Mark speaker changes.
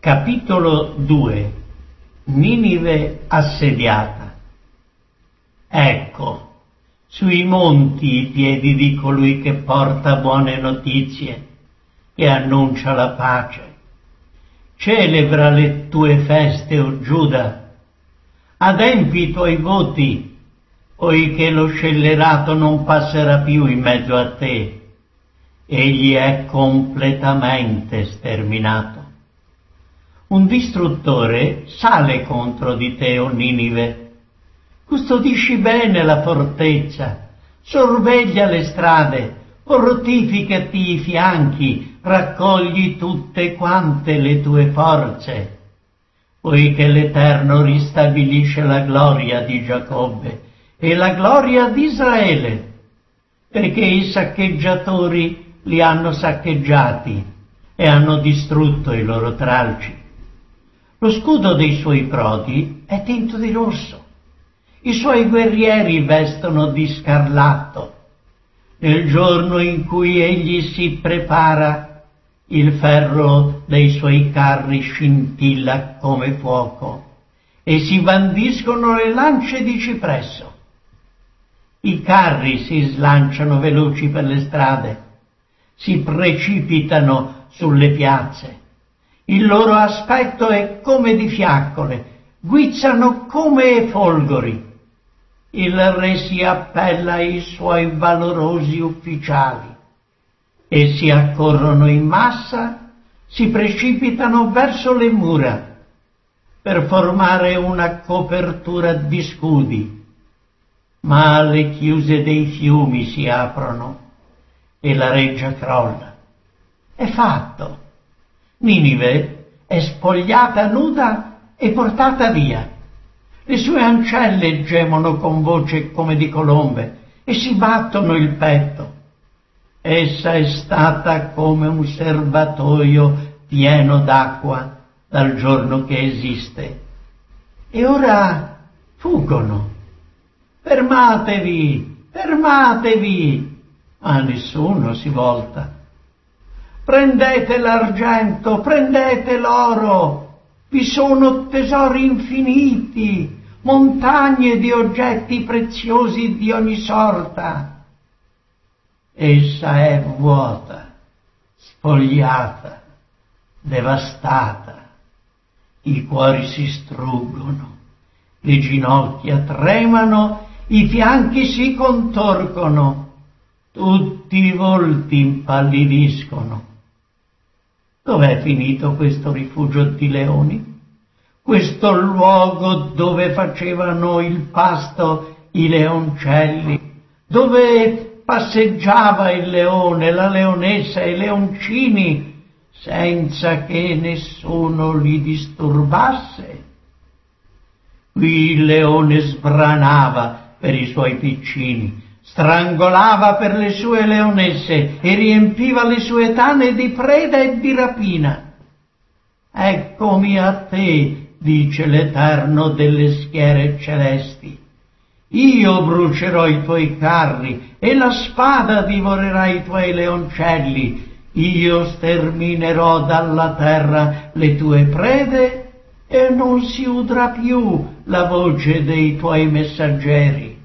Speaker 1: Capitolo 2. Ninive assediata. Ecco, sui monti i piedi di colui che porta buone notizie, che annuncia la pace. Celebra le tue feste, o Giuda, adempi i tuoi voti, poiché lo scellerato non passerà più in mezzo a te. Egli è completamente sterminato. Un distruttore sale contro di te, o Ninive. Custodisci bene la fortezza, sorveglia le strade, fortificati i fianchi, raccogli tutte quante le tue forze, poiché l'Eterno ristabilisce la gloria di Giacobbe e la gloria di Israele, perché i saccheggiatori li hanno saccheggiati e hanno distrutto i loro tralci. Lo scudo dei suoi prodi è tinto di rosso, i suoi guerrieri vestono di scarlatto. Nel giorno in cui egli si prepara, il ferro dei suoi carri scintilla come fuoco e si bandiscono le lance di cipresso. I carri si slanciano veloci per le strade, si precipitano sulle piazze. Il loro aspetto è come di fiaccole, guizzano come folgori. Il re si appella ai suoi valorosi ufficiali. Essi accorrono in massa, si precipitano verso le mura per formare una copertura di scudi. Ma le chiuse dei fiumi si aprono e la reggia crolla. È fatto. Ninive è spogliata nuda e portata via. Le sue ancelle gemono con voce come di colombe e si battono il petto. Essa è stata come un serbatoio pieno d'acqua dal giorno che esiste. E ora fuggono. Fermatevi, fermatevi! Ma nessuno si volta. Prendete l'argento, prendete l'oro, vi sono tesori infiniti, montagne di oggetti preziosi di ogni sorta. Essa è vuota, spogliata, devastata, i cuori si struggono, le ginocchia tremano, i fianchi si contorcono, tutti i volti impallidiscono. Dov'è finito questo rifugio di leoni? Questo luogo dove facevano il pasto i leoncelli, dove passeggiava il leone, la leonessa e i leoncini, senza che nessuno li disturbasse? Qui il leone sbranava per i suoi piccini, strangolava per le sue leonesse e riempiva le sue tane di preda e di rapina. Eccomi a te, dice l'Eterno delle schiere celesti. Io brucerò i tuoi carri e la spada divorerà i tuoi leoncelli. Io sterminerò dalla terra le tue prede e non si udrà più la voce dei tuoi messaggeri.